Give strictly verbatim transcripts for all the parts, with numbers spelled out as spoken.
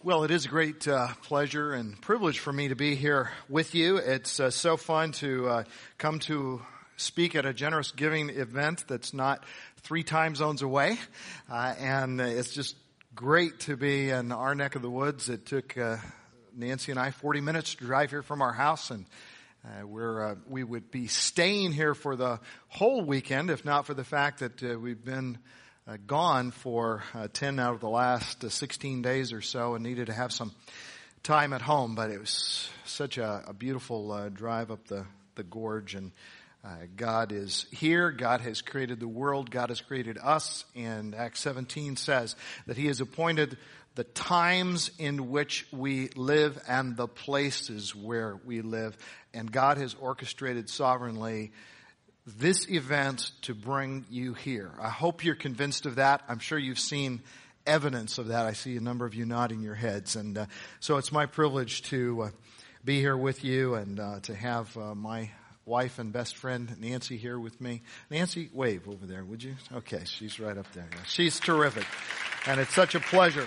Well, it is a great uh, pleasure and privilege for me to be here with you. It's uh, so fun to uh, come to speak at a generous giving event that's not three time zones away. Uh, and it's just great to be in our neck of the woods. It took uh, Nancy and I forty minutes to drive here from our house, and uh, we're uh, we would be staying here for the whole weekend if not for the fact that uh, we've been Uh, gone for uh, ten out of the last uh, sixteen days or so and needed to have some time at home. But it was such a, a beautiful uh, drive up the, the gorge. And uh, God is here. God has created the world. God has created us. And Acts seventeen says that He has appointed the times in which we live and the places where we live. And God has orchestrated sovereignly this event to bring you here. I hope you're convinced of that. I'm sure you've seen evidence of that. I see a number of you nodding your heads. And uh, so it's my privilege to uh, be here with you and uh, to have uh, my wife and best friend Nancy here with me. Nancy, wave over there, would you? Okay, she's right up there. She's terrific. And it's such a pleasure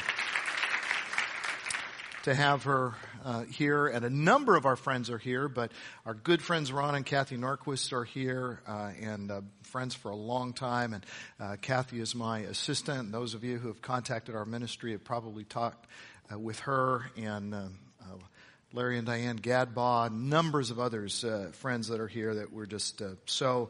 to have her uh, here, and a number of our friends are here, but our good friends Ron and Kathy Norquist are here, uh, and uh, friends for a long time, and uh, Kathy is my assistant, and those of you who have contacted our ministry have probably talked uh, with her, and uh, uh, Larry and Diane Gadbaugh, numbers of others, uh, friends that are here that we're just uh, so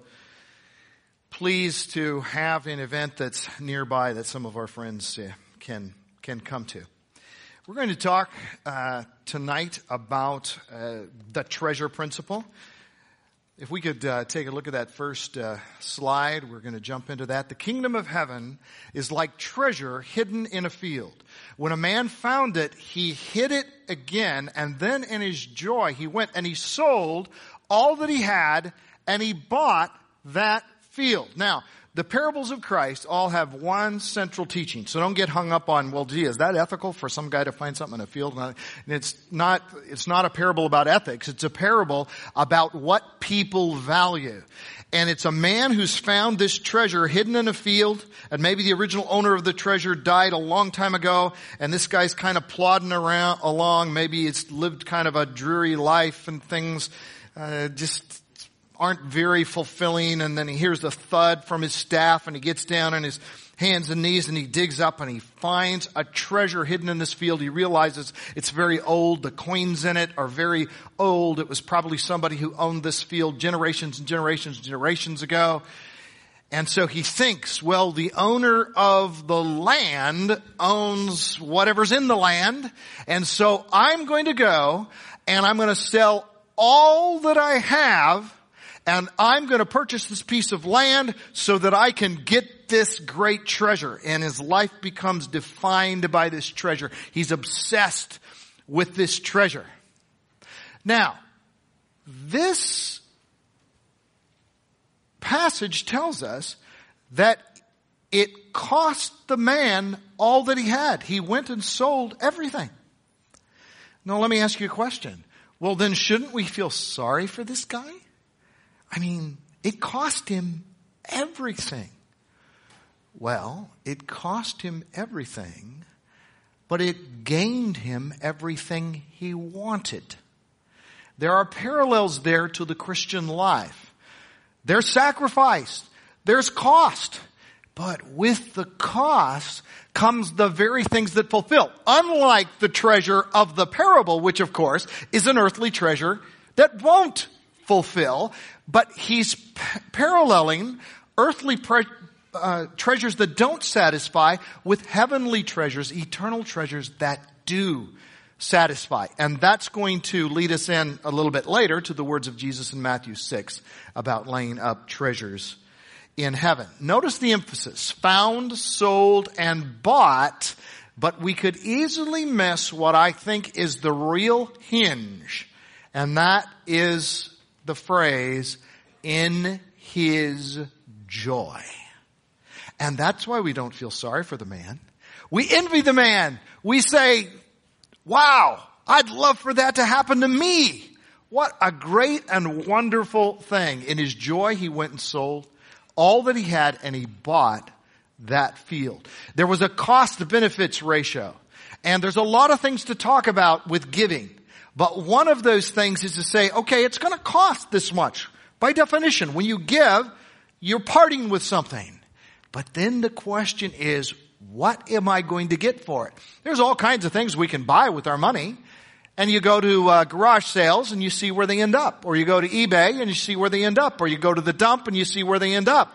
pleased to have an event that's nearby that some of our friends uh, can can come to. We're going to talk uh, tonight about uh, the treasure principle. If we could uh, take a look at that first uh, slide, we're going to jump into that. The kingdom of heaven is like treasure hidden in a field. When a man found it, he hid it again, and then in his joy he went and he sold all that he had, and he bought that field. Now, the parables of Christ all have one central teaching. So don't get hung up on, well, gee, is that ethical for some guy to find something in a field? And it's not, it's not a parable about ethics. It's a parable about what people value. And it's a man who's found this treasure hidden in a field, and maybe the original owner of the treasure died a long time ago, and this guy's kind of plodding around along. Maybe he's lived kind of a dreary life and things uh, just aren't very fulfilling, and then he hears the thud from his staff, and he gets down on his hands and knees, and he digs up, and he finds a treasure hidden in this field. He realizes it's very old. The coins in it are very old. It was probably somebody who owned this field generations and generations and generations ago. And so he thinks, well, the owner of the land owns whatever's in the land, and so I'm going to go, and I'm going to sell all that I have, and I'm going to purchase this piece of land so that I can get this great treasure. And his life becomes defined by this treasure. He's obsessed with this treasure. Now, this passage tells us that it cost the man all that he had. He went and sold everything. Now, let me ask you a question. Well, then shouldn't we feel sorry for this guy? I mean, it cost him everything. Well, it cost him everything, but it gained him everything he wanted. There are parallels there to the Christian life. There's sacrifice. There's cost. But with the cost comes the very things that fulfill. Unlike the treasure of the parable, which of course is an earthly treasure that won't fulfill, but he's p- paralleling earthly pre- uh, treasures that don't satisfy with heavenly treasures, eternal treasures that do satisfy. And that's going to lead us in a little bit later to the words of Jesus in Matthew six about laying up treasures in heaven. Notice the emphasis: found, sold, and bought. But we could easily miss what I think is the real hinge, and that is the phrase, in his joy. And that's why we don't feel sorry for the man. We envy the man. We say, wow, I'd love for that to happen to me. What a great and wonderful thing. In his joy, he went and sold all that he had, and he bought that field. There was a cost to benefits ratio. And there's a lot of things to talk about with giving. But one of those things is to say, okay, it's going to cost this much. By definition, when you give, you're parting with something. But then the question is, what am I going to get for it? There's all kinds of things we can buy with our money. And you go to uh, garage sales and you see where they end up. Or you go to eBay and you see where they end up. Or you go to the dump and you see where they end up.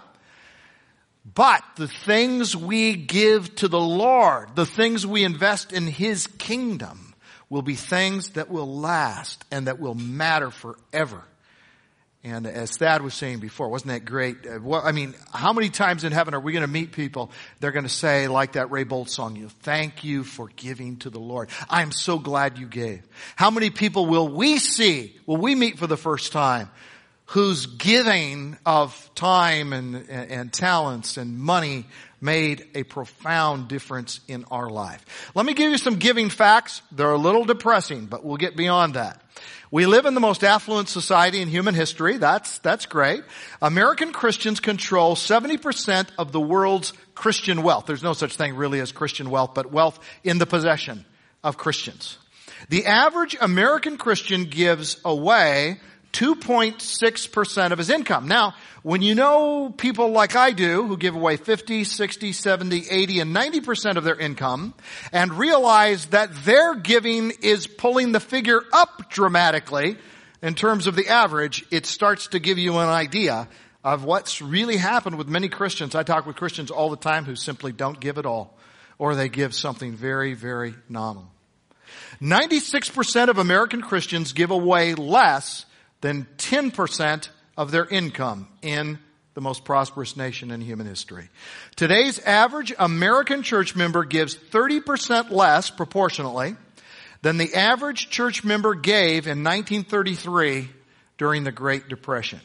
But the things we give to the Lord, the things we invest in His kingdom, will be things that will last and that will matter forever. And as Thad was saying before, wasn't that great? Uh, well, I mean, how many times in heaven are we going to meet people? They're going to say, like that Ray Boltz song, "You thank you for giving to the Lord. I am so glad you gave." How many people will we see, will we meet for the first time, whose giving of time and, and, and talents and money made a profound difference in our life? Let me give you some giving facts. They're a little depressing, but we'll get beyond that. We live in the most affluent society in human history. That's, that's great. American Christians control seventy percent of the world's Christian wealth. There's no such thing really as Christian wealth, but wealth in the possession of Christians. The average American Christian gives away two point six percent of his income. Now, when you know people like I do who give away fifty, sixty, seventy, eighty, and ninety percent of their income and realize that their giving is pulling the figure up dramatically in terms of the average, it starts to give you an idea of what's really happened with many Christians. I talk with Christians all the time who simply don't give at all, or they give something very, very nominal. ninety-six percent of American Christians give away less than ten percent of their income in the most prosperous nation in human history. Today's average American church member gives thirty percent less proportionally than the average church member gave in nineteen thirty-three during the Great Depression.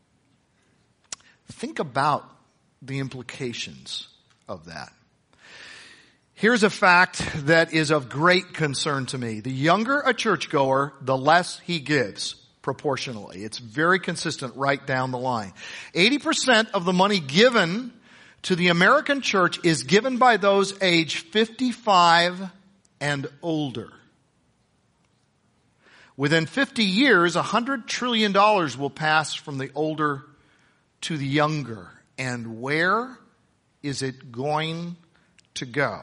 Think about the implications of that. Here's a fact that is of great concern to me. The younger a churchgoer, the less he gives. Proportionally. It's very consistent right down the line. eighty percent of the money given to the American church is given by those age fifty-five and older. Within fifty years, one hundred trillion dollars will pass from the older to the younger. And where is it going to go?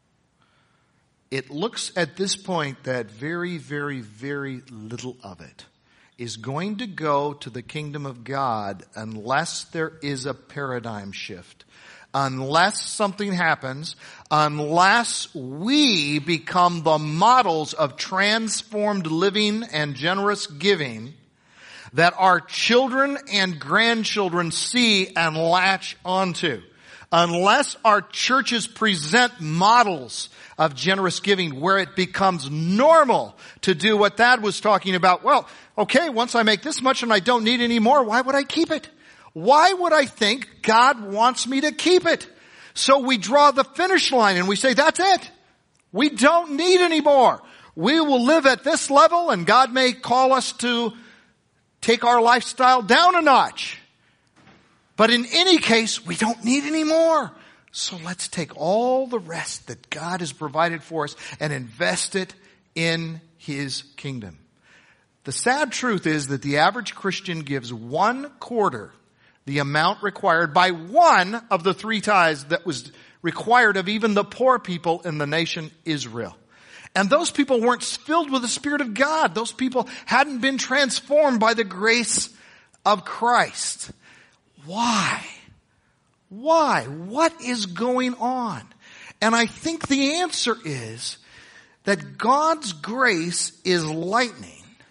It looks at this point that very, very, very little of it is going to go to the kingdom of God unless there is a paradigm shift. Unless something happens, unless we become the models of transformed living and generous giving that our children and grandchildren see and latch onto. Unless our churches present models of generous giving where it becomes normal to do what Thad was talking about. Well, okay, once I make this much and I don't need any more, why would I keep it? Why would I think God wants me to keep it? So we draw the finish line and we say, that's it. We don't need any more. We will live at this level and God may call us to take our lifestyle down a notch. But in any case, we don't need any more. So let's take all the rest that God has provided for us and invest it in His kingdom. The sad truth is that the average Christian gives one quarter the amount required by one of the three tithes that was required of even the poor people in the nation Israel. And those people weren't filled with the Spirit of God. Those people hadn't been transformed by the grace of Christ. Why? Why? What is going on? And I think the answer is that God's grace is lightning.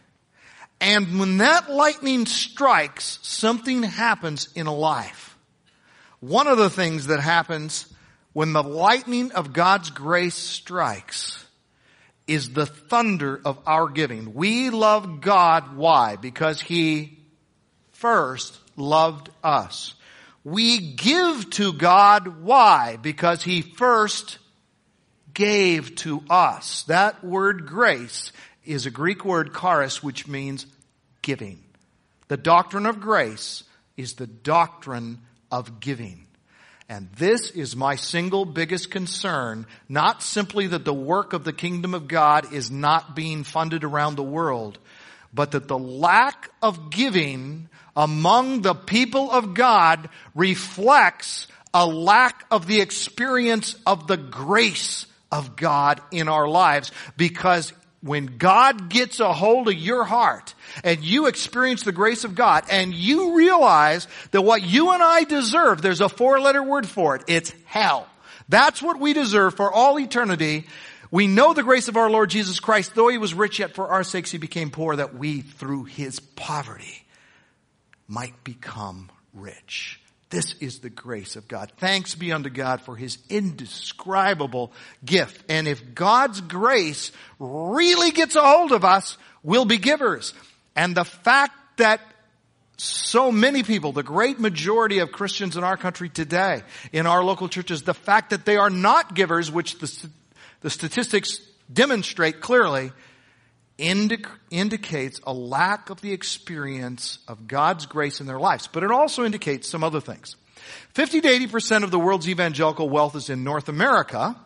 And when that lightning strikes, something happens in a life. One of the things that happens when the lightning of God's grace strikes is the thunder of our giving. We love God. Why? Because He first loved us. We give to God. Why? Because He first gave to us. That word grace is a Greek word charis, which means giving. The doctrine of grace is the doctrine of giving. And this is my single biggest concern, not simply that the work of the kingdom of God is not being funded around the world, but that the lack of giving among the people of God reflects a lack of the experience of the grace of God in our lives. Because when God gets a hold of your heart and you experience the grace of God and you realize that what you and I deserve, there's a four-letter word for it. It's hell. That's what we deserve for all eternity. We know the grace of our Lord Jesus Christ, though he was rich, yet for our sakes he became poor, that we through his poverty might become rich. This is the grace of God. Thanks be unto God for his indescribable gift. And if God's grace really gets a hold of us, we'll be givers. And the fact that so many people, the great majority of Christians in our country today, in our local churches, the fact that they are not givers, which the, the statistics demonstrate clearly, Indic- indicates a lack of the experience of God's grace in their lives. But it also indicates some other things. fifty to eighty percent of the world's evangelical wealth is in North America.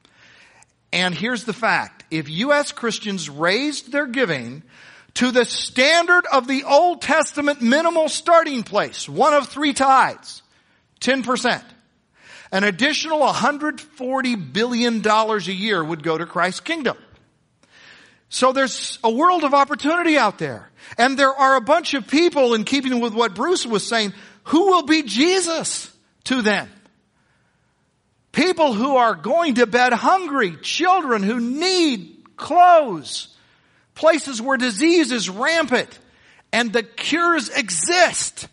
And here's the fact. If U S Christians raised their giving to the standard of the Old Testament minimal starting place, one of three tithes, ten percent, an additional one hundred forty billion dollars a year would go to Christ's kingdom. So there's a world of opportunity out there. And there are a bunch of people, in keeping with what Bruce was saying, who will be Jesus to them. People who are going to bed hungry, children who need clothes, places where disease is rampant, and the cures exist.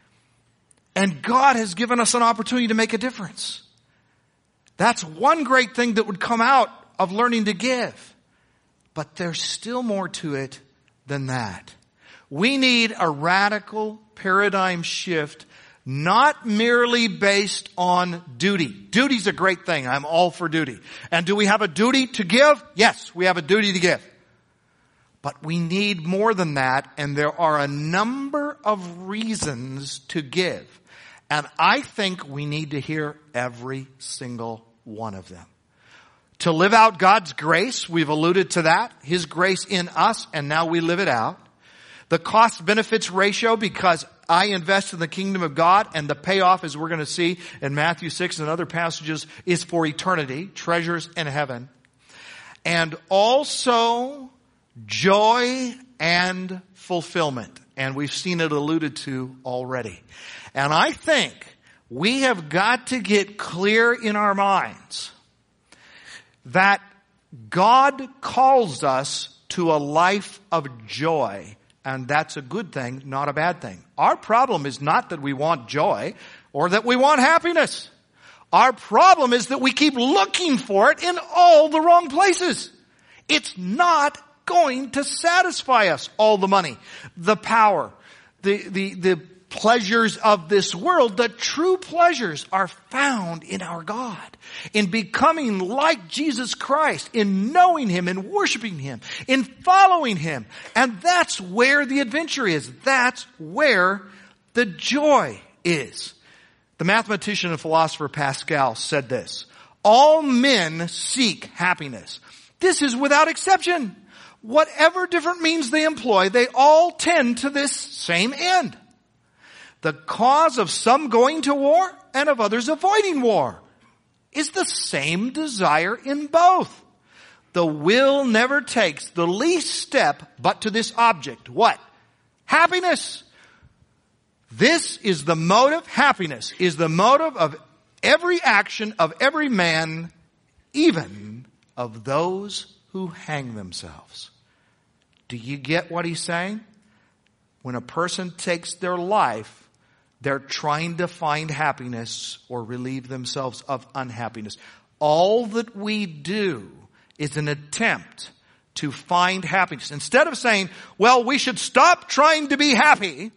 And God has given us an opportunity to make a difference. That's one great thing that would come out of learning to give. But there's still more to it than that. We need a radical paradigm shift, not merely based on duty. Duty's a great thing. I'm all for duty. And do we have a duty to give? Yes, we have a duty to give. But we need more than that, and there are a number of reasons to give. And I think we need to hear every single one of them. To live out God's grace, we've alluded to that. His grace in us, and now we live it out. The cost-benefits ratio, because I invest in the kingdom of God, and the payoff, as we're going to see in Matthew six and other passages, is for eternity, treasures in heaven. And also joy and fulfillment. And we've seen it alluded to already. And I think we have got to get clear in our minds that God calls us to a life of joy, and that's a good thing, not a bad thing. Our problem is not that we want joy or that we want happiness. Our problem is that we keep looking for it in all the wrong places. It's not going to satisfy us. All the money, the power, the, the, the pleasures of this world, the true pleasures are found in our God, in becoming like Jesus Christ, in knowing him, in worshiping him, in following him. And that's where the adventure is. That's where the joy is. The mathematician and philosopher Pascal said this: all men seek happiness. This is without exception. Whatever different means they employ, they all tend to this same end. The cause of some going to war and of others avoiding war is the same desire in both. The will never takes the least step but to this object. What? Happiness. This is the motive. Happiness is the motive of every action of every man, even of those who hang themselves. Do you get what he's saying? When a person takes their life, they're trying to find happiness or relieve themselves of unhappiness. All that we do is an attempt to find happiness. Instead of saying, well, we should stop trying to be happy,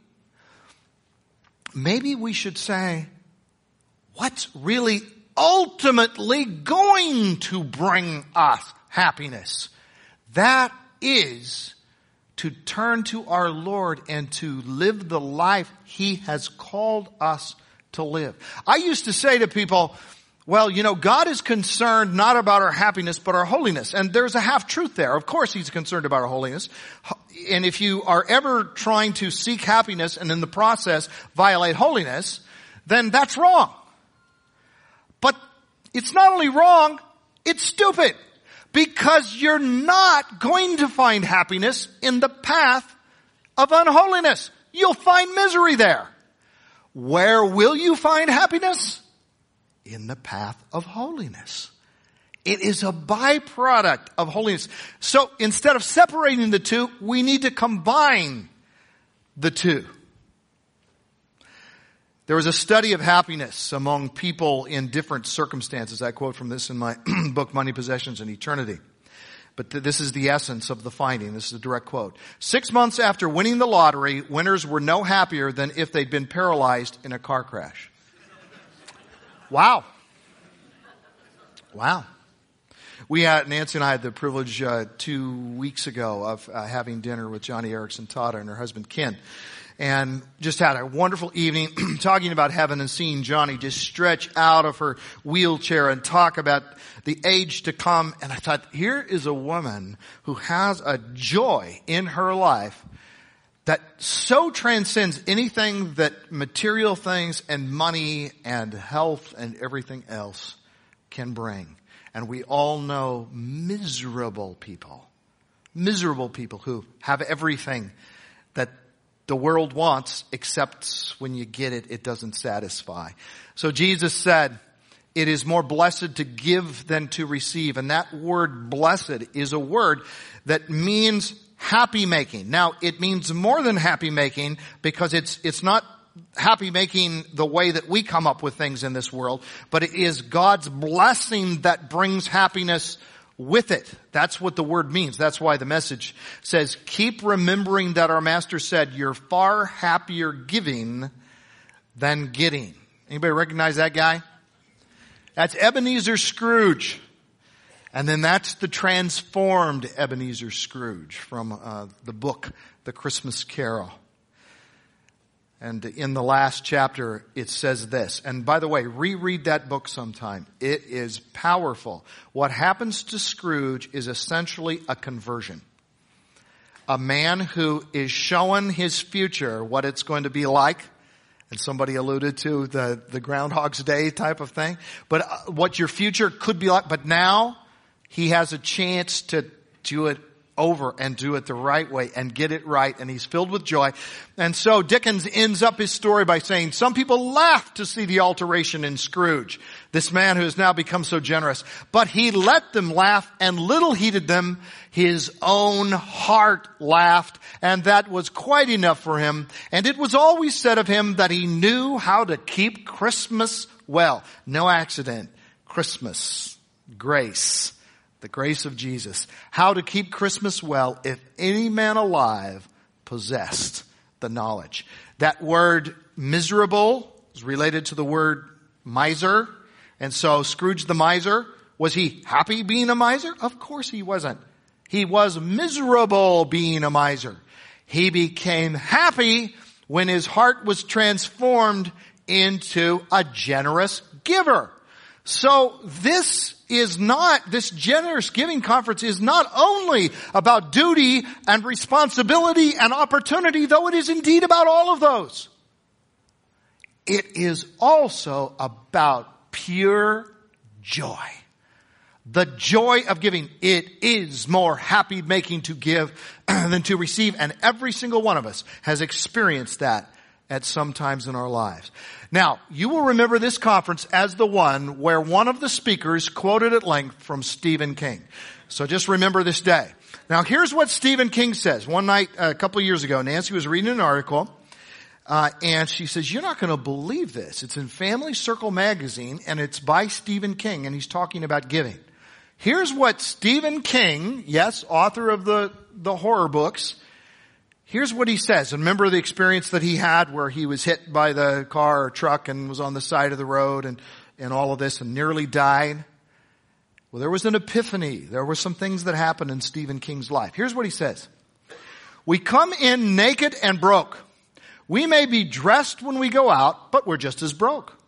maybe we should say, what's really ultimately going to bring us happiness? That is to turn to our Lord and to live the life he has called us to to live. I used to say to people, well, you know, God is concerned not about our happiness, but our holiness. And there's a half truth there. Of course he's concerned about our holiness. And if you are ever trying to seek happiness and in the process violate holiness, then that's wrong. But it's not only wrong, it's stupid. Because you're not going to find happiness in the path of unholiness. You'll find misery there. Where will you find happiness? In the path of holiness. It is a byproduct of holiness. So instead of separating the two, we need to combine the two. There was a study of happiness among people in different circumstances. I quote from this in my book, Money, Possessions, and Eternity. But th- this is the essence of the finding. This is a direct quote. Six months after winning the lottery, winners were no happier than if they'd been paralyzed in a car crash. Wow. Wow. We had, Nancy and I had the privilege uh, two weeks ago of uh, having dinner with Johnny Erickson Tada and her husband Ken. And just had a wonderful evening talking about heaven and seeing Johnny just stretch out of her wheelchair and talk about the age to come. And I thought, here is a woman who has a joy in her life that so transcends anything that material things and money and health and everything else can bring. And we all know miserable people, miserable people who have everything that the world wants, except when you get it, it doesn't satisfy. So Jesus said, it is more blessed to give than to receive. And that word blessed is a word that means happy making. Now, it means more than happy making because it's, it's not happy making the way that we come up with things in this world, but it is God's blessing that brings happiness with it. That's what the word means. That's why the Message says, keep remembering that our Master said, you're far happier giving than getting. Anybody recognize that guy? That's Ebenezer Scrooge. And then that's the transformed Ebenezer Scrooge from uh, the book, The Christmas Carol. And in the last chapter, it says this. And by the way, reread that book sometime. It is powerful. What happens to Scrooge is essentially a conversion. A man who is showing his future, what it's going to be like. And somebody alluded to the, the Groundhog's Day type of thing. But uh, what your future could be like. But now, he has a chance to do it over and do it the right way and get it right, and he's filled with joy. And so Dickens ends up his story by saying, some people laughed to see the alteration in Scrooge, this man who has now become so generous. But he let them laugh, and little heeded them. His own heart laughed, and that was quite enough for him. And it was always said of him that he knew how to keep Christmas well. No accident. Christmas. Grace. The grace of Jesus. How to keep Christmas well if any man alive possessed the knowledge. That word miserable is related to the word miser. And so Scrooge the miser, was he happy being a miser? Of course he wasn't. He was miserable being a miser. He became happy when his heart was transformed into a generous giver. So this is not, this generous giving conference is not only about duty and responsibility and opportunity, though it is indeed about all of those. It is also about pure joy. The joy of giving. It is more happy making to give than to receive. And every single one of us has experienced that at some times in our lives. Now, you will remember this conference as the one where one of the speakers quoted at length from Stephen King. So just remember this day. Now, here's what Stephen King says. One night, a couple of years ago, Nancy was reading an article, uh, and she says, you're not going to believe this. It's in Family Circle magazine, and it's by Stephen King, and he's talking about giving. Here's what Stephen King, yes, author of the, the horror books, here's what he says. And remember the experience that he had where he was hit by the car or truck and was on the side of the road and, and all of this and nearly died? Well, there was an epiphany. There were some things that happened in Stephen King's life. Here's what he says. We come in naked and broke. We may be dressed when we go out, but we're just as broke.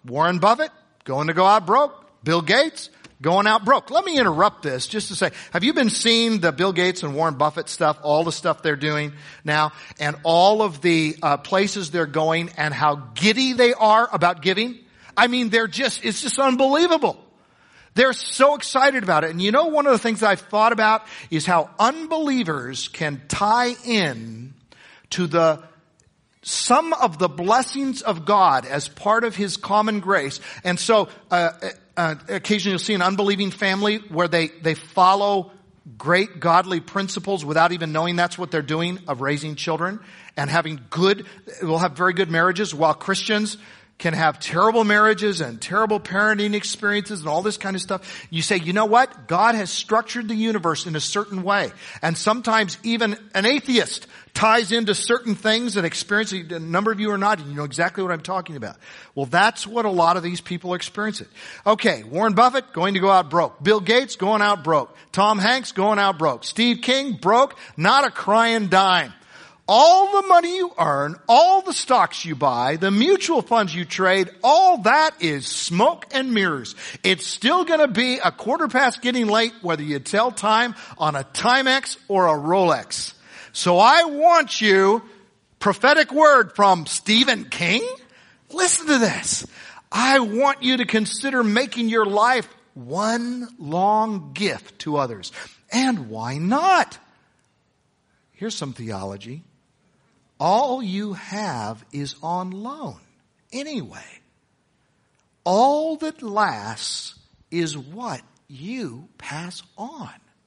Warren Buffett, going to go out broke. Bill Gates, going out broke. Let me interrupt this just to say, have you been seeing the Bill Gates and Warren Buffett stuff, all the stuff they're doing now, and all of the uh, places they're going and how giddy they are about giving? I mean, they're just, it's just unbelievable. They're so excited about it. And you know, one of the things I've thought about is how unbelievers can tie in to the some of the blessings of God as part of His common grace. And so, uh, uh, occasionally you'll see an unbelieving family where they, they follow great godly principles without even knowing that's what they're doing, of raising children and having good, will have very good marriages, while Christians can have terrible marriages and terrible parenting experiences and all this kind of stuff. You say, you know what? God has structured the universe in a certain way. And sometimes even an atheist ties into certain things and experiences. A number of you are nodding. You know exactly what I'm talking about. Well, that's what a lot of these people experience it. Okay, Warren Buffett going to go out broke. Bill Gates going out broke. Tom Hanks going out broke. Steve King broke, not a crying dime. All the money you earn, all the stocks you buy, the mutual funds you trade, all that is smoke and mirrors. It's still going to be a quarter past getting late whether you tell time on a Timex or a Rolex. So I want you, prophetic word from Stephen King, listen to this. I want you to consider making your life one long gift to others. And why not? Here's some theology. All you have is on loan anyway. All that lasts is what you pass on.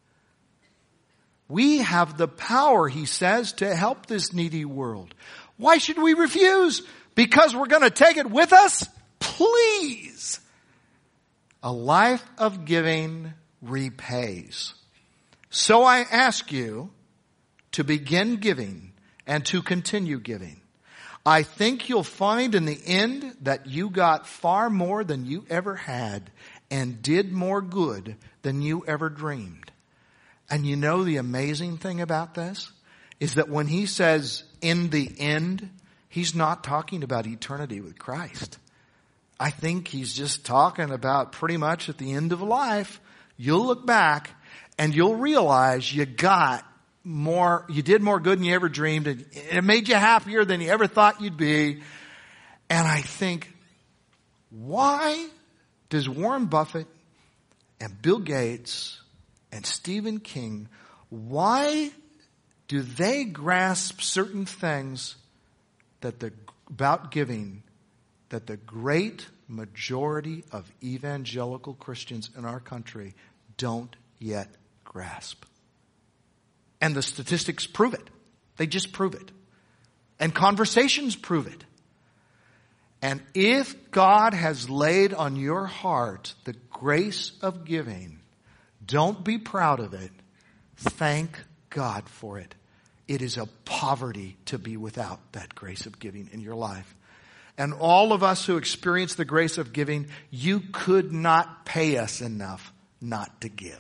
We have the power, he says, to help this needy world. Why should we refuse? Because we're going to take it with us? Please. A life of giving repays. So I ask you to begin giving and to continue giving. I think you'll find in the end that you got far more than you ever had and did more good than you ever dreamed. And you know the amazing thing about this is that when he says in the end, he's not talking about eternity with Christ. I think he's just talking about pretty much at the end of life, you'll look back and you'll realize you got more, you did more good than you ever dreamed, and it made you happier than you ever thought you'd be. And I think, why does Warren Buffett and Bill Gates and Stephen King, why do they grasp certain things that the, about giving that the great majority of evangelical Christians in our country don't yet grasp? And the statistics prove it. They just prove it. And conversations prove it. And if God has laid on your heart the grace of giving, don't be proud of it. Thank God for it. It is a poverty to be without that grace of giving in your life. And all of us who experience the grace of giving, you could not pay us enough not to give.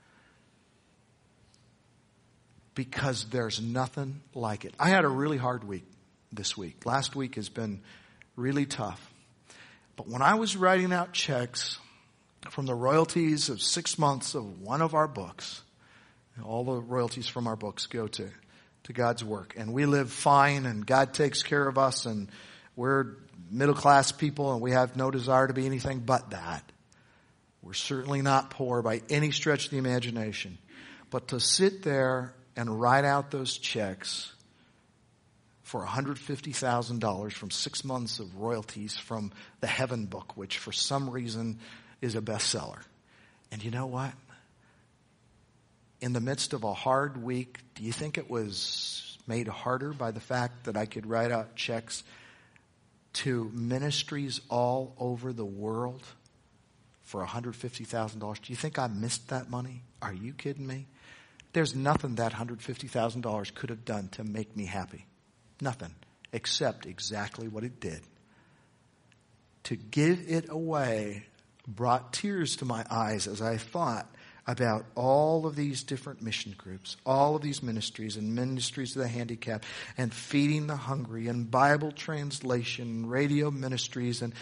Because there's nothing like it. I had a really hard week this week. Last week has been really tough. But when I was writing out checks from the royalties of six months of one of our books, all the royalties from our books go to, to God's work. And we live fine and God takes care of us and we're middle class people and we have no desire to be anything but that. We're certainly not poor by any stretch of the imagination. But to sit there and write out those checks for one hundred fifty thousand dollars from six months of royalties from the Heaven book, which for some reason is a bestseller. And you know what? In the midst of a hard week, do you think it was made harder by the fact that I could write out checks to ministries all over the world for one hundred fifty thousand dollars? Do you think I missed that money? Are you kidding me? There's nothing that one hundred fifty thousand dollars could have done to make me happy. Nothing. Except exactly what it did. To give it away brought tears to my eyes as I thought about all of these different mission groups, all of these ministries and ministries of the handicapped and feeding the hungry and Bible translation, radio ministries and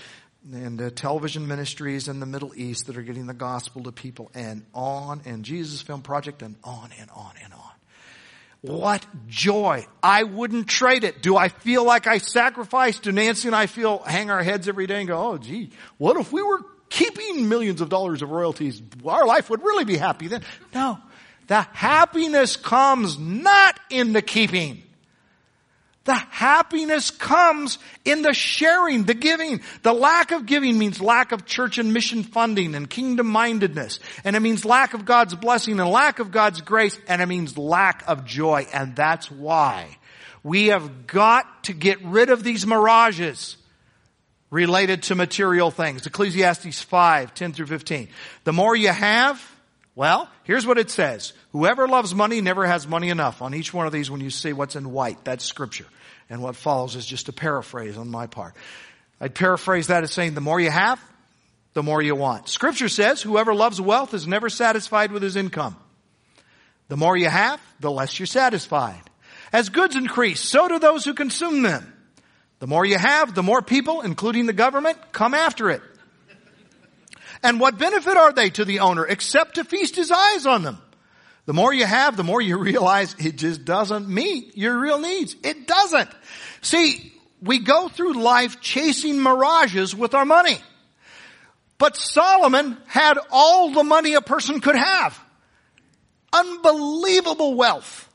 and uh, television ministries in the Middle East that are getting the gospel to people, and on, and Jesus Film Project, and on and on and on. What joy. I wouldn't trade it. Do I feel like I sacrificed? Do Nancy and I feel, hang our heads every day and go, oh gee, what if we were keeping millions of dollars of royalties? Our life would really be happy then. No. The happiness comes not in the keeping. The happiness comes in the sharing, the giving. The lack of giving means lack of church and mission funding and kingdom-mindedness. And it means lack of God's blessing and lack of God's grace. And it means lack of joy. And that's why we have got to get rid of these mirages related to material things. Ecclesiastes five, ten through fifteen. The more you have, well, here's what it says. Whoever loves money never has money enough. On each one of these, when you see what's in white, that's scripture. And what follows is just a paraphrase on my part. I'd paraphrase that as saying, the more you have, the more you want. Scripture says, whoever loves wealth is never satisfied with his income. The more you have, the less you're satisfied. As goods increase, so do those who consume them. The more you have, the more people, including the government, come after it. And what benefit are they to the owner except to feast his eyes on them? The more you have, the more you realize it just doesn't meet your real needs. It doesn't. See, we go through life chasing mirages with our money. But Solomon had all the money a person could have. Unbelievable wealth.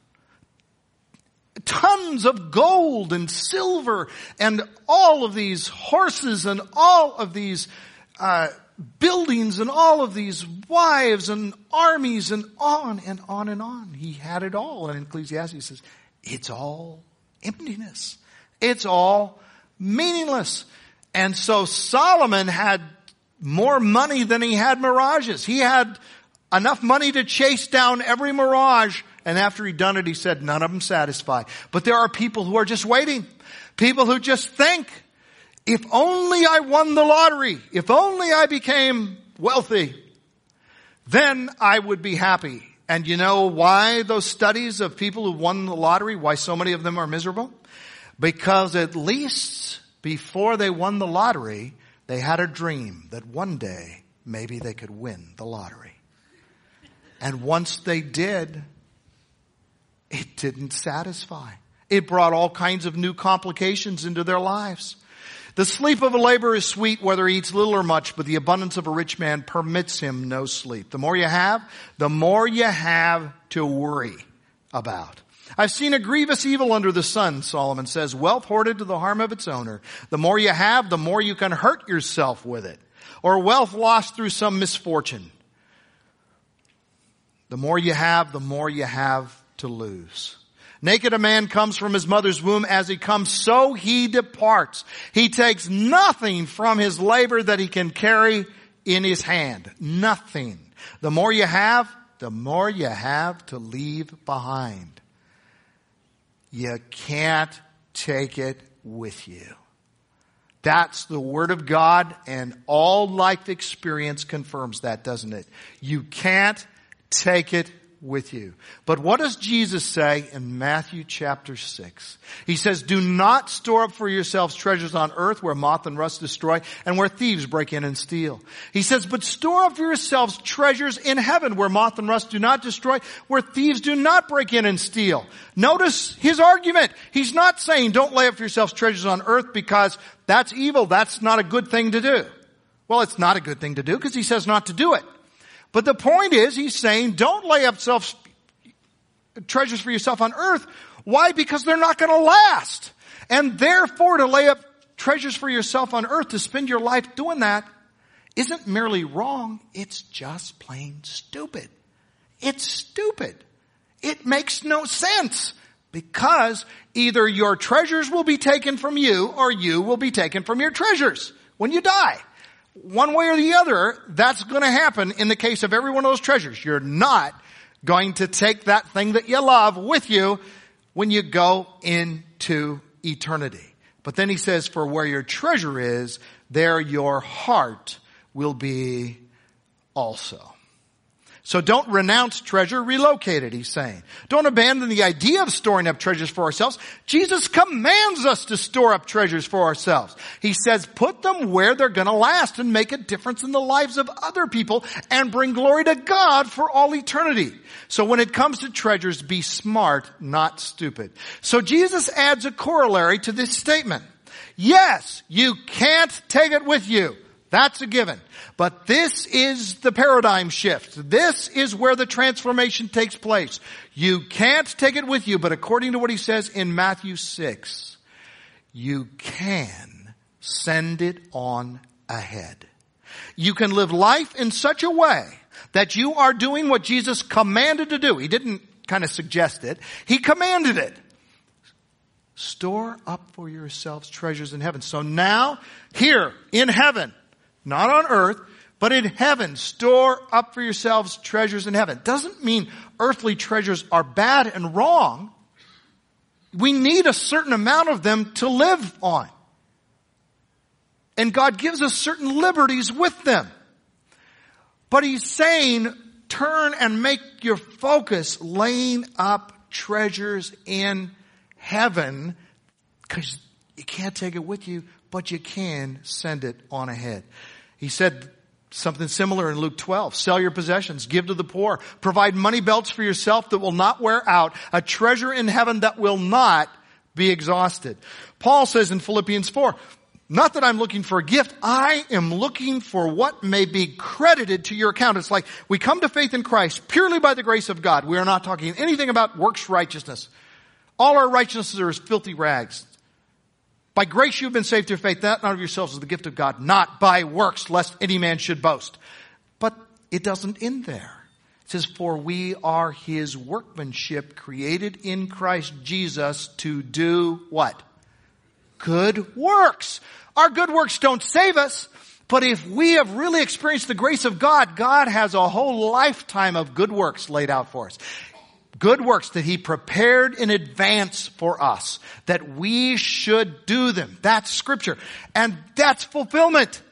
Tons of gold and silver and all of these horses and all of these uh buildings and all of these wives and armies and on and on and on. He had it all. And Ecclesiastes says, it's all emptiness. It's all meaningless. And so Solomon had more money than he had mirages. He had enough money to chase down every mirage. And after he'd done it, he said, none of them satisfy. But there are people who are just waiting. People who just think, if only I won the lottery, if only I became wealthy, then I would be happy. And you know why those studies of people who won the lottery, why so many of them are miserable? Because at least before they won the lottery, they had a dream that one day maybe they could win the lottery. And once they did, it didn't satisfy. It brought all kinds of new complications into their lives. The sleep of a laborer is sweet, whether he eats little or much, but the abundance of a rich man permits him no sleep. The more you have, the more you have to worry about. I've seen a grievous evil under the sun, Solomon says, wealth hoarded to the harm of its owner. The more you have, the more you can hurt yourself with it, or wealth lost through some misfortune. The more you have, the more you have to lose. Naked a man comes from his mother's womb. As he comes, so he departs. He takes nothing from his labor that he can carry in his hand. Nothing. The more you have, the more you have to leave behind. You can't take it with you. That's the Word of God, and all life experience confirms that, doesn't it? You can't take it with you. But what does Jesus say in Matthew chapter six? He says, do not store up for yourselves treasures on earth where moth and rust destroy and where thieves break in and steal. He says, but store up for yourselves treasures in heaven where moth and rust do not destroy, where thieves do not break in and steal. Notice his argument. He's not saying don't lay up for yourselves treasures on earth because that's evil. That's not a good thing to do. Well, it's not a good thing to do because he says not to do it. But the point is, he's saying, don't lay up self treasures for yourself on earth. Why? Because they're not going to last. And therefore, to lay up treasures for yourself on earth, to spend your life doing that, isn't merely wrong. It's just plain stupid. It's stupid. It makes no sense. Because either your treasures will be taken from you, or you will be taken from your treasures when you die. One way or the other, that's going to happen in the case of every one of those treasures. You're not going to take that thing that you love with you when you go into eternity. But then he says, for where your treasure is, there your heart will be also. So don't renounce treasure, relocate it, he's saying. Don't abandon the idea of storing up treasures for ourselves. Jesus commands us to store up treasures for ourselves. He says, put them where they're going to last and make a difference in the lives of other people and bring glory to God for all eternity. So when it comes to treasures, be smart, not stupid. So Jesus adds a corollary to this statement. Yes, you can't take it with you. That's a given. But this is the paradigm shift. This is where the transformation takes place. You can't take it with you, but according to what he says in Matthew six, you can send it on ahead. You can live life in such a way that you are doing what Jesus commanded to do. He didn't kind of suggest it. He commanded it. Store up for yourselves treasures in heaven. So now, here in heaven, not on earth, but in heaven, store up for yourselves treasures in heaven. Doesn't mean earthly treasures are bad and wrong. We need a certain amount of them to live on. And God gives us certain liberties with them. But he's saying, turn and make your focus laying up treasures in heaven, because you can't take it with you, but you can send it on ahead. He said something similar in Luke twelve. Sell your possessions, give to the poor, provide money belts for yourself that will not wear out, a treasure in heaven that will not be exhausted. Paul says in Philippians four, not that I'm looking for a gift, I am looking for what may be credited to your account. It's like we come to faith in Christ purely by the grace of God. We are not talking anything about works righteousness. All our righteousnesses are as filthy rags. By grace you have been saved through faith, that not of yourselves is the gift of God, not by works, lest any man should boast. But it doesn't end there. It says, for we are his workmanship, created in Christ Jesus to do what? Good works. Our good works don't save us, but if we have really experienced the grace of God, God has a whole lifetime of good works laid out for us. Good works that he prepared in advance for us, that we should do them. That's Scripture. And that's fulfillment.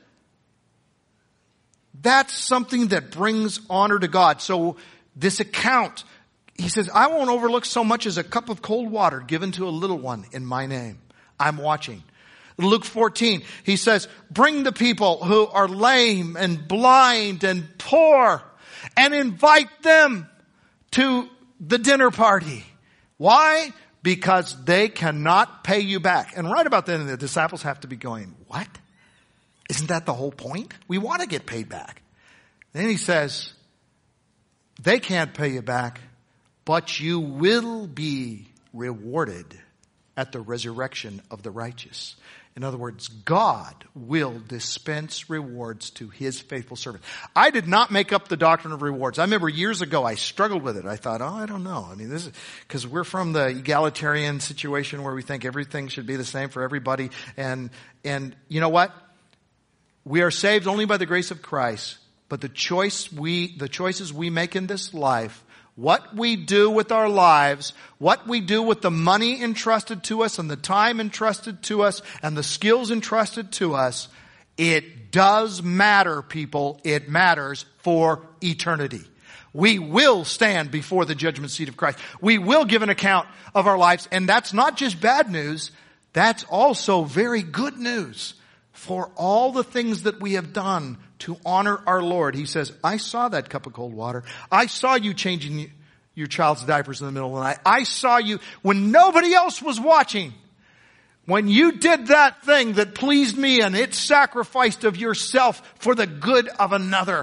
That's something that brings honor to God. So this account, he says, I won't overlook so much as a cup of cold water given to a little one in my name. I'm watching. Luke fourteen, he says, bring the people who are lame and blind and poor and invite them to the dinner party. Why? Because they cannot pay you back. And right about then, the disciples have to be going, what? Isn't that the whole point? We want to get paid back. Then he says, they can't pay you back, but you will be rewarded at the resurrection of the righteous. In other words, God will dispense rewards to his faithful servant. I did not make up the doctrine of rewards. I remember years ago I struggled with it. I thought, oh, I don't know. I mean, this is because we're from the egalitarian situation where we think everything should be the same for everybody. And, and you know what? We are saved only by the grace of Christ. But the choice we, the choices we make in this life, what we do with our lives, what we do with the money entrusted to us and the time entrusted to us and the skills entrusted to us, it does matter, people. It matters for eternity. We will stand before the judgment seat of Christ. We will give an account of our lives. And that's not just bad news. That's also very good news for all the things that we have done to honor our Lord. He says, I saw that cup of cold water. I saw you changing your child's diapers in the middle of the night. I saw you when nobody else was watching. When you did that thing that pleased me and it sacrificed of yourself for the good of another.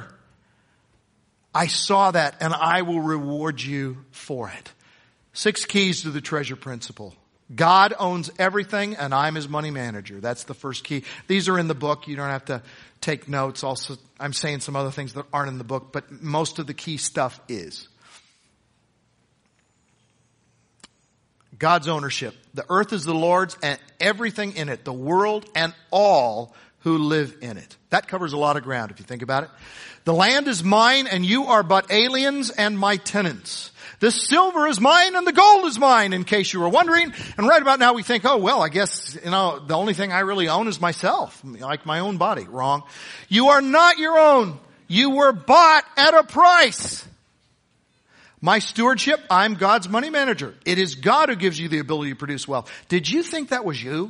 I saw that and I will reward you for it. Six keys to the treasure principle. God owns everything and I'm his money manager. That's the first key. These are in the book. You don't have to take notes. Also, I'm saying some other things that aren't in the book, but most of the key stuff is. God's ownership. The earth is the Lord's and everything in it, the world and all who live in it. That covers a lot of ground if you think about it. The land is mine and you are but aliens and my tenants. The silver is mine and the gold is mine, in case you were wondering. And right about now we think, oh, well, I guess, you know, the only thing I really own is myself, like my own body. Wrong. You are not your own. You were bought at a price. My stewardship, I'm God's money manager. It is God who gives you the ability to produce wealth. Did you think that was you?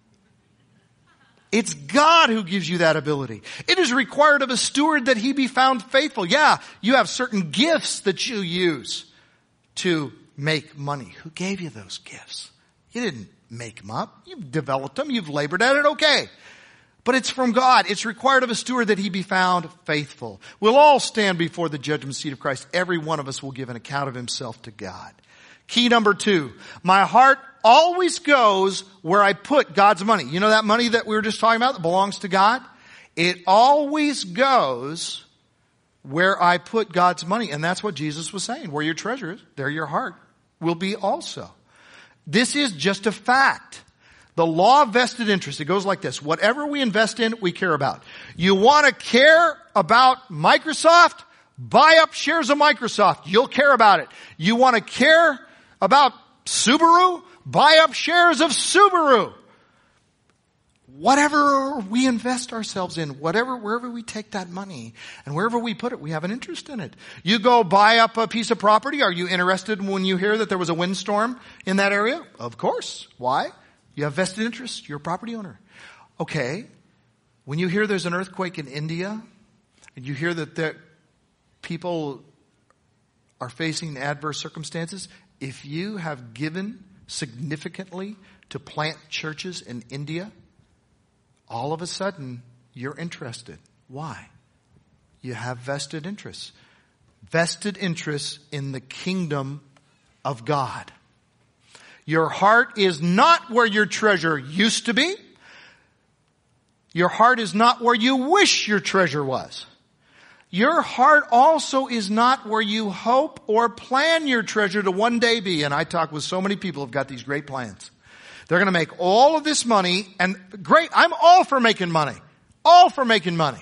It's God who gives you that ability. It is required of a steward that he be found faithful. Yeah, you have certain gifts that you use to make money. Who gave you those gifts? You didn't make them up. You've developed them. You've labored at it. Okay. But it's from God. It's required of a steward that he be found faithful. We'll all stand before the judgment seat of Christ. Every one of us will give an account of himself to God. Key number two. My heart always goes where I put God's money. You know that money that we were just talking about that belongs to God? It always goes where I put God's money. And that's what Jesus was saying. Where your treasure is, there your heart will be also. This is just a fact. The law of vested interest, it goes like this. Whatever we invest in, we care about. You want to care about Microsoft? Buy up shares of Microsoft. You'll care about it. You want to care about Subaru? Buy up shares of Subaru. Whatever we invest ourselves in, whatever, wherever we take that money and wherever we put it, we have an interest in it. You go buy up a piece of property. Are you interested when you hear that there was a windstorm in that area? Of course. Why? You have vested interest. You're a property owner. Okay. When you hear there's an earthquake in India and you hear that there, people are facing adverse circumstances, if you have given significantly to plant churches in India, all of a sudden you're interested. Why? You have vested interests. Vested interests in the kingdom of God. Your heart is not where your treasure used to be. Your heart is not where you wish your treasure was. Your heart also is not where you hope or plan your treasure to one day be. And I talk with so many people who've got these great plans. They're going to make all of this money, and great, I'm all for making money. All for making money.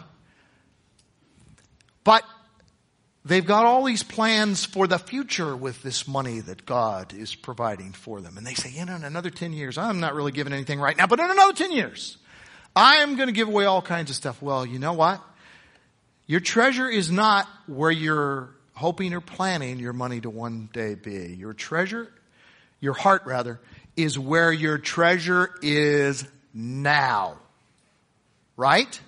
But they've got all these plans for the future with this money that God is providing for them. And they say, you know, in another ten years, I'm not really giving anything right now, but in another ten years, I am going to give away all kinds of stuff. Well, you know what? Your treasure is not where you're hoping or planning your money to one day be. Your treasure, your heart rather, is where your treasure is now. Right?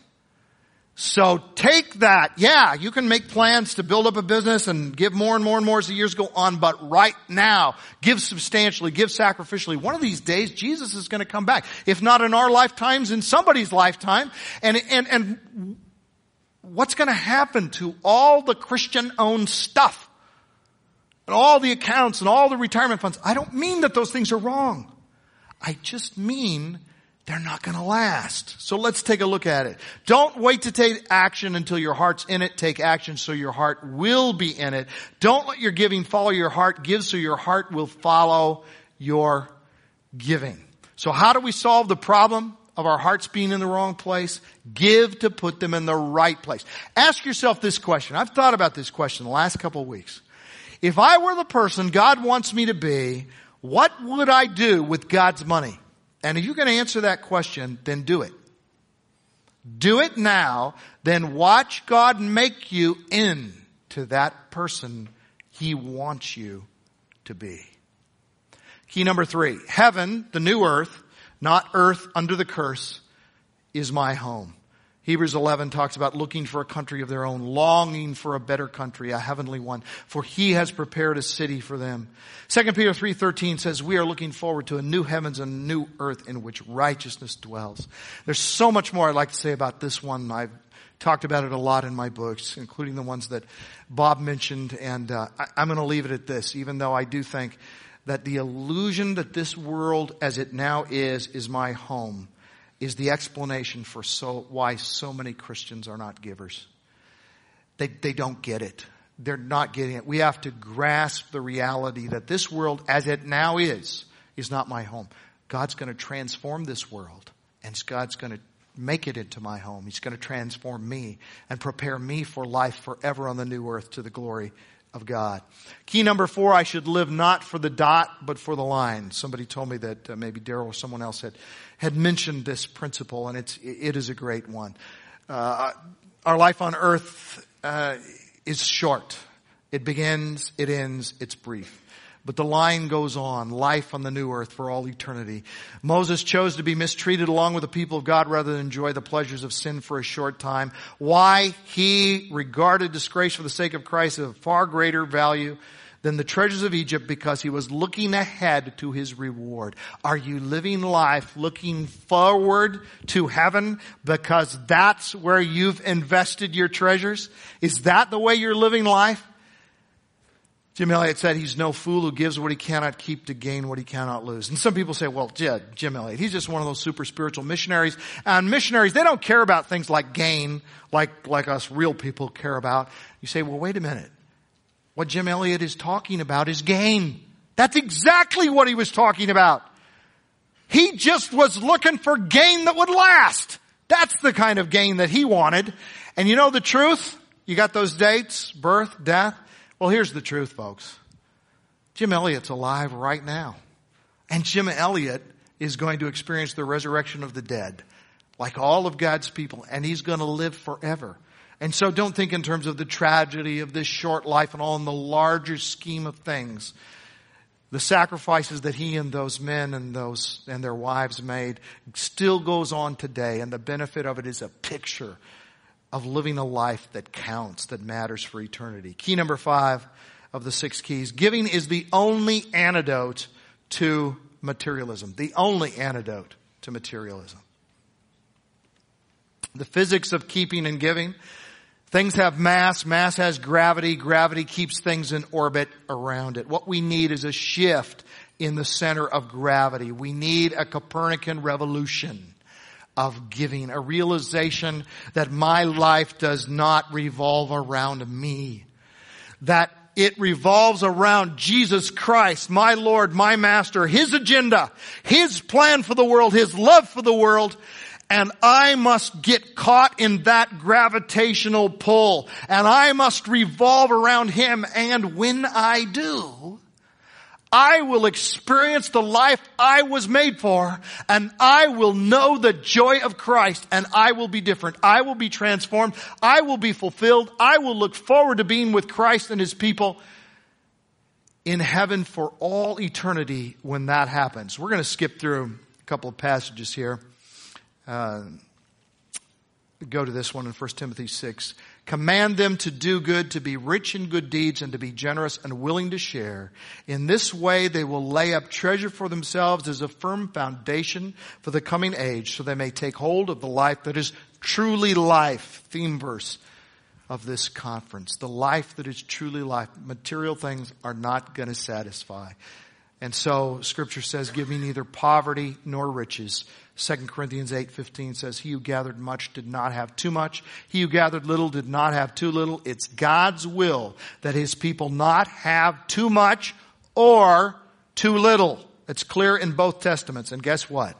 So take that. Yeah, you can make plans to build up a business and give more and more and more as the years go on, but right now, give substantially, give sacrificially. One of these days, Jesus is going to come back. If not in our lifetimes, in somebody's lifetime. And, and, and what's going to happen to all the Christian-owned stuff? And all the accounts and all the retirement funds? I don't mean that those things are wrong. I just mean they're not going to last. So let's take a look at it. Don't wait to take action until your heart's in it. Take action so your heart will be in it. Don't let your giving follow your heart. Give so your heart will follow your giving. So how do we solve the problem of our hearts being in the wrong place? Give to put them in the right place. Ask yourself this question. I've thought about this question the last couple of weeks. If I were the person God wants me to be, what would I do with God's money? And if you can answer that question, then do it. Do it now, then watch God make you into that person He wants you to be. Key number three, heaven, the new earth, not earth under the curse, is my home. Hebrews eleven talks about looking for a country of their own, longing for a better country, a heavenly one, for He has prepared a city for them. Second Peter three thirteen says we are looking forward to a new heavens and a new earth in which righteousness dwells. There's so much more I'd like to say about this one. I've talked about it a lot in my books, including the ones that Bob mentioned, and uh, I, I'm going to leave it at this, even though I do think that the illusion that this world as it now is, is my home, is the explanation for so why so many Christians are not givers. They, they don't get it. They're not getting it. We have to grasp the reality that this world as it now is, is not my home. God's going to transform this world, and God's going to make it into my home. He's going to transform me and prepare me for life forever on the new earth to the glory of God. Key number four, I should live not for the dot, but for the line. Somebody told me that uh, maybe Daryl or someone else had, had mentioned this principle, and it's, it is a great one. Uh, our life on earth uh, is short. It begins, it ends, it's brief. But the line goes on, life on the new earth for all eternity. Moses chose to be mistreated along with the people of God rather than enjoy the pleasures of sin for a short time. Why? He regarded disgrace for the sake of Christ as of far greater value than the treasures of Egypt because he was looking ahead to his reward. Are you living life looking forward to heaven because that's where you've invested your treasures? Is that the way you're living life? Jim Elliot said he's no fool who gives what he cannot keep to gain what he cannot lose. And some people say, well, Jim Elliot, he's just one of those super spiritual missionaries. And missionaries, they don't care about things like gain, like, like us real people care about. You say, well, wait a minute. What Jim Elliot is talking about is gain. That's exactly what he was talking about. He just was looking for gain that would last. That's the kind of gain that he wanted. And you know the truth? You got those dates, birth, death. Well, here's the truth, folks. Jim Elliot's alive right now. And Jim Elliot is going to experience the resurrection of the dead, like all of God's people, and he's going to live forever. And so don't think in terms of the tragedy of this short life and all in the larger scheme of things. The sacrifices that he and those men and those and their wives made still goes on today, and the benefit of it is a picture of living a life that counts, that matters for eternity. Key number five of the six keys. Giving is the only antidote to materialism. The only antidote to materialism. The physics of keeping and giving. Things have mass. Mass has gravity. Gravity keeps things in orbit around it. What we need is a shift in the center of gravity. We need a Copernican revolution of giving, a realization that my life does not revolve around me, that it revolves around Jesus Christ, my Lord, my Master, His agenda, His plan for the world, His love for the world, and I must get caught in that gravitational pull, and I must revolve around Him, and when I do, I will experience the life I was made for, and I will know the joy of Christ, and I will be different. I will be transformed. I will be fulfilled. I will look forward to being with Christ and His people in heaven for all eternity when that happens. We're going to skip through a couple of passages here. Uh, go to this one in First Timothy six. Command them to do good, to be rich in good deeds, and to be generous and willing to share. In this way they will lay up treasure for themselves as a firm foundation for the coming age, so they may take hold of the life that is truly life. Theme verse of this conference. The life that is truly life. Material things are not going to satisfy. And so Scripture says, give me neither poverty nor riches. Second Corinthians eight fifteen says, he who gathered much did not have too much. He who gathered little did not have too little. It's God's will that His people not have too much or too little. It's clear in both Testaments. And guess what?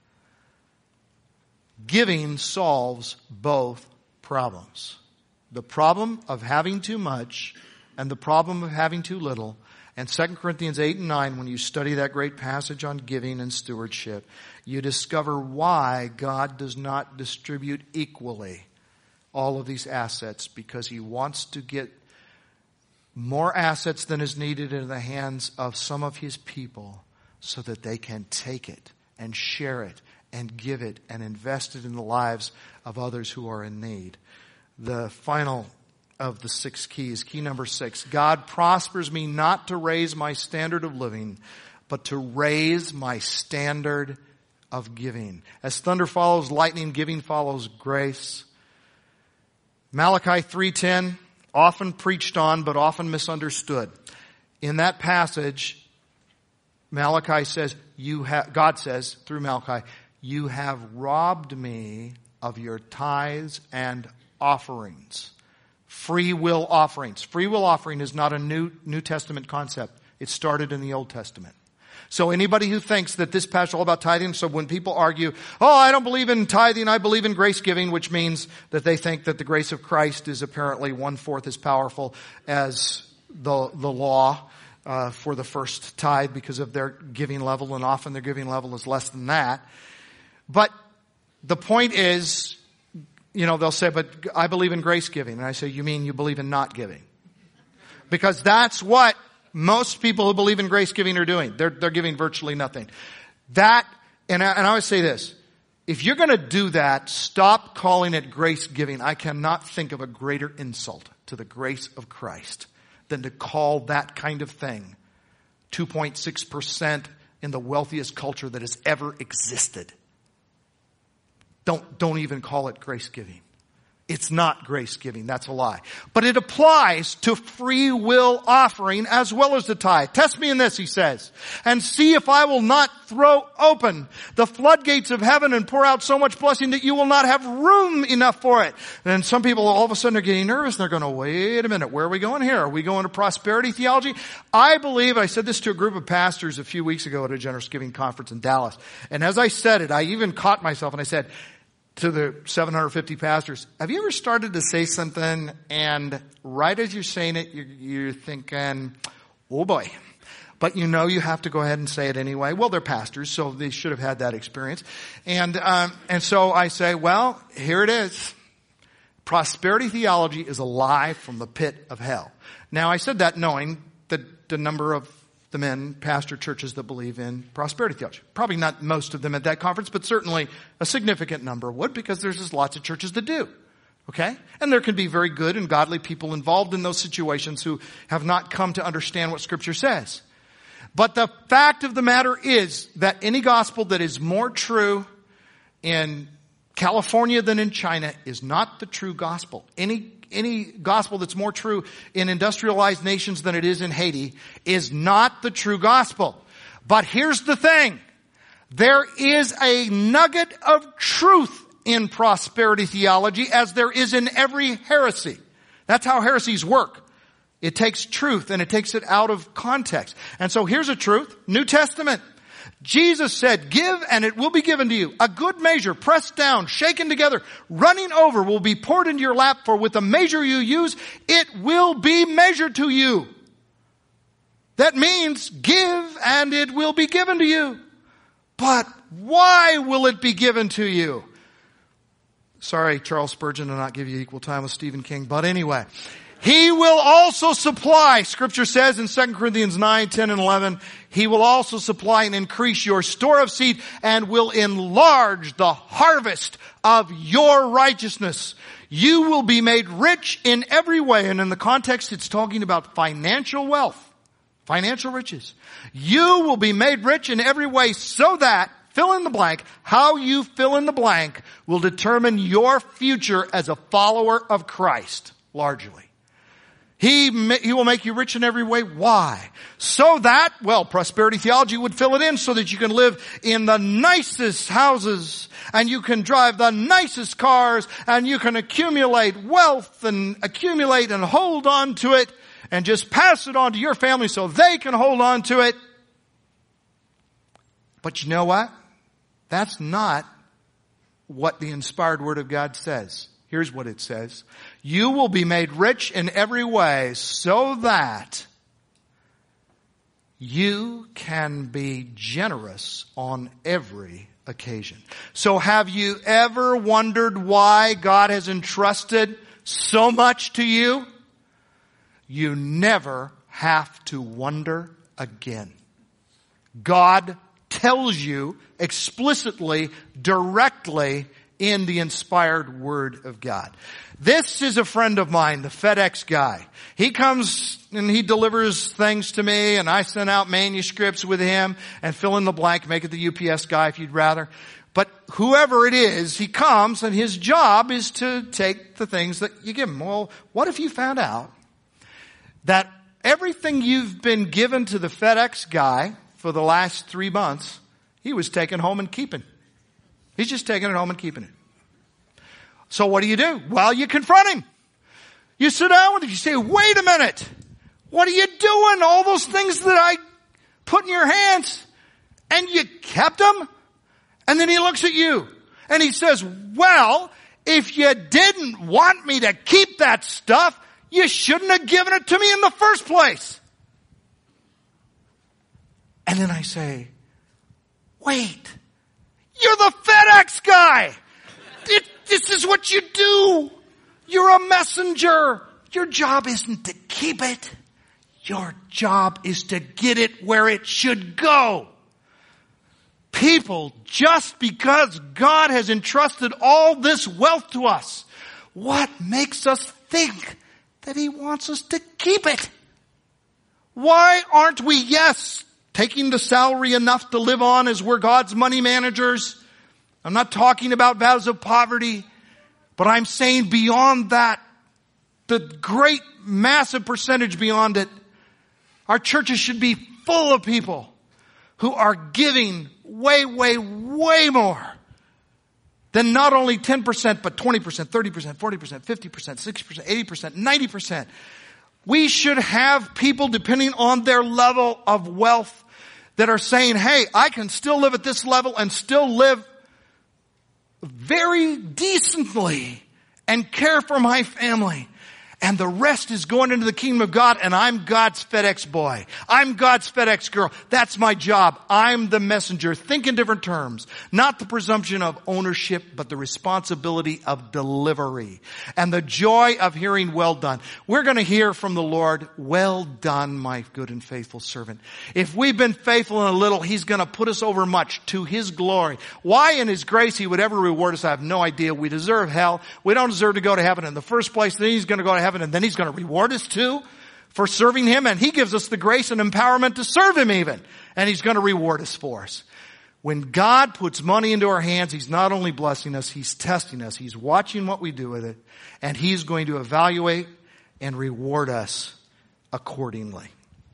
Giving solves both problems. The problem of having too much and the problem of having too little. And Second Corinthians eight and nine, when you study that great passage on giving and stewardship, you discover why God does not distribute equally all of these assets, because He wants to get more assets than is needed in the hands of some of His people so that they can take it and share it and give it and invest it in the lives of others who are in need. The final of the six keys, key number six, God prospers me not to raise my standard of living, but to raise my standard of giving. As thunder follows lightning, giving follows grace. Malachi three ten, often preached on, but often misunderstood. In that passage, Malachi says, "You have," God says through Malachi, "You have robbed me of your tithes and offerings." Free will offerings. Free will offering is not a new New Testament concept. It started in the Old Testament. So anybody who thinks that this passage is all about tithing, so when people argue, oh, I don't believe in tithing, I believe in grace giving, which means that they think that the grace of Christ is apparently one-fourth as powerful as the, the law uh, for the first tithe because of their giving level, and often their giving level is less than that. But the point is, you know, they'll say, but I believe in grace giving. And I say, you mean you believe in not giving? Because that's what most people who believe in grace giving are doing. They're, they're giving virtually nothing. That, and I, and I always say this, if you're going to do that, stop calling it grace giving. I cannot think of a greater insult to the grace of Christ than to call that kind of thing two point six percent in the wealthiest culture that has ever existed. Don't, don't even call it grace giving. It's not grace giving. That's a lie. But it applies to free will offering as well as the tithe. Test me in this, he says, and see if I will not throw open the floodgates of heaven and pour out so much blessing that you will not have room enough for it. And some people all of a sudden are getting nervous. They're going to, wait a minute, where are we going here? Are we going to prosperity theology? I believe, I said this to a group of pastors a few weeks ago at a generous giving conference in Dallas. And as I said it, I even caught myself and I said, to the seven hundred fifty pastors, have you ever started to say something and right as you're saying it, you're, you're thinking, oh boy. But you know you have to go ahead and say it anyway. Well, they're pastors, so they should have had that experience. And, um, and so I say, well, here it is. Prosperity theology is a lie from the pit of hell. Now, I said that knowing that the number of the men pastor churches that believe in prosperity theology. Probably not most of them at that conference, but certainly a significant number would, because there's just lots of churches that do. Okay? And there can be very good and godly people involved in those situations who have not come to understand what Scripture says. But the fact of the matter is that any gospel that is more true in California than in China is not the true gospel. Any Any gospel that's more true in industrialized nations than it is in Haiti is not the true gospel. But here's the thing. There is a nugget of truth in prosperity theology, as there is in every heresy. That's how heresies work. It takes truth and it takes it out of context. And so here's a truth. New Testament. Jesus said, give and it will be given to you. A good measure, pressed down, shaken together, running over will be poured into your lap, for with the measure you use, it will be measured to you. That means give and it will be given to you. But why will it be given to you? Sorry, Charles Spurgeon, to not give you equal time with Stephen King, but anyway. He will also supply, Scripture says in Second Corinthians nine, ten, and eleven, He will also supply and increase your store of seed and will enlarge the harvest of your righteousness. You will be made rich in every way. And in the context, it's talking about financial wealth, financial riches. You will be made rich in every way so that, fill in the blank, how you fill in the blank will determine your future as a follower of Christ, largely. He, he will make you rich in every way. Why? So that, well, prosperity theology would fill it in so that you can live in the nicest houses and you can drive the nicest cars and you can accumulate wealth and accumulate and hold on to it and just pass it on to your family so they can hold on to it. But you know what? That's not what the inspired Word of God says. Here's what it says. You will be made rich in every way so that you can be generous on every occasion. So have you ever wondered why God has entrusted so much to you? You never have to wonder again. God tells you explicitly, directly, in the inspired Word of God. This is a friend of mine, the FedEx guy. He comes and he delivers things to me, and I send out manuscripts with him and fill in the blank, make it the U P S guy if you'd rather. But whoever it is, he comes and his job is to take the things that you give him. Well, what if you found out that everything you've been given to the FedEx guy for the last three months, he was taking home and keeping? He's just taking it home and keeping it. So what do you do? Well, you confront him. You sit down with him. You say, wait a minute. What are you doing? All those things that I put in your hands, and you kept them? And then he looks at you and he says, well, if you didn't want me to keep that stuff, you shouldn't have given it to me in the first place. And then I say, wait. You're the FedEx guy. It, this is what you do. You're a messenger. Your job isn't to keep it. Your job is to get it where it should go. People, just because God has entrusted all this wealth to us, what makes us think that He wants us to keep it? Why aren't we, yes, taking the salary enough to live on as we're God's money managers? I'm not talking about vows of poverty, but I'm saying beyond that, the great, massive percentage beyond it, our churches should be full of people who are giving way, way, way more than not only ten percent, but twenty percent, thirty percent, forty percent, fifty percent, sixty percent, eighty percent, ninety percent. We should have people, depending on their level of wealth, that are saying, hey, I can still live at this level and still live very decently and care for my family. And the rest is going into the kingdom of God, and I'm God's FedEx boy. I'm God's FedEx girl. That's my job. I'm the messenger. Think in different terms. Not the presumption of ownership, but the responsibility of delivery. And the joy of hearing, well done. We're going to hear from the Lord, well done, my good and faithful servant. If we've been faithful in a little, He's going to put us over much to His glory. Why in His grace He would ever reward us, I have no idea. We deserve hell. We don't deserve to go to heaven in the first place. Then He's going to go to heaven, and then He's going to reward us too for serving Him, and He gives us the grace and empowerment to serve Him even. And He's going to reward us for us. When God puts money into our hands, He's not only blessing us, He's testing us. He's watching what we do with it, and He's going to evaluate and reward us accordingly.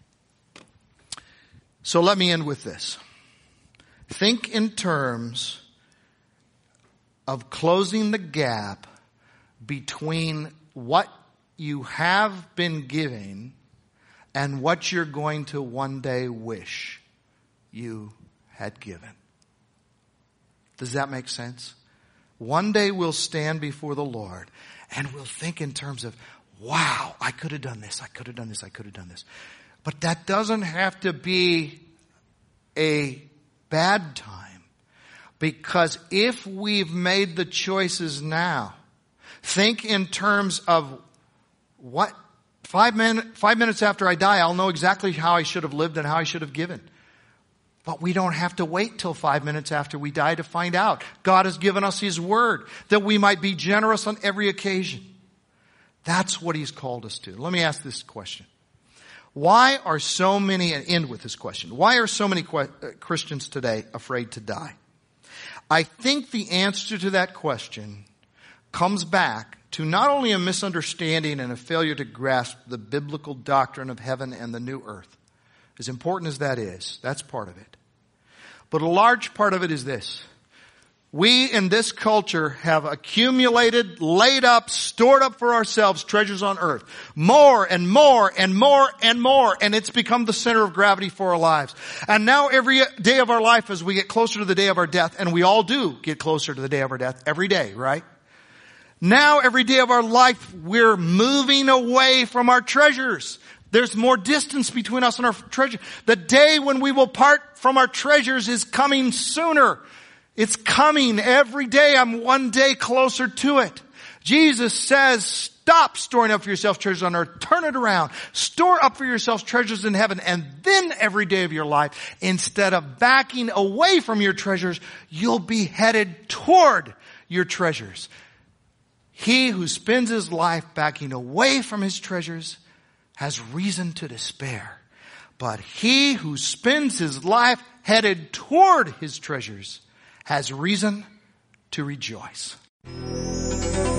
So let me end with this. Think in terms of closing the gap between what you have been giving and what you're going to one day wish you had given. Does that make sense? One day we'll stand before the Lord and we'll think in terms of, wow, I could have done this, I could have done this, I could have done this. But that doesn't have to be a bad time, because if we've made the choices now, think in terms of what, five, min, five minutes after I die, I'll know exactly how I should have lived and how I should have given. But we don't have to wait till five minutes after we die to find out. God has given us His word that we might be generous on every occasion. That's what He's called us to. Let me ask this question. Why are so many, and end with this question, why are so many Christians today afraid to die? I think the answer to that question comes back to not only a misunderstanding and a failure to grasp the biblical doctrine of heaven and the new earth. As important as that is, that's part of it. But a large part of it is this. We in this culture have accumulated, laid up, stored up for ourselves treasures on earth. More and more and more and more. And it's become the center of gravity for our lives. And now every day of our life, as we get closer to the day of our death, and we all do get closer to the day of our death every day, right? Now every day of our life, we're moving away from our treasures. There's more distance between us and our treasure. The day when we will part from our treasures is coming sooner. It's coming every day. I'm one day closer to it. Jesus says, stop storing up for yourself treasures on earth. Turn it around. Store up for yourselves treasures in heaven. And then every day of your life, instead of backing away from your treasures, you'll be headed toward your treasures. He who spends his life backing away from his treasures has reason to despair. But he who spends his life headed toward his treasures has reason to rejoice.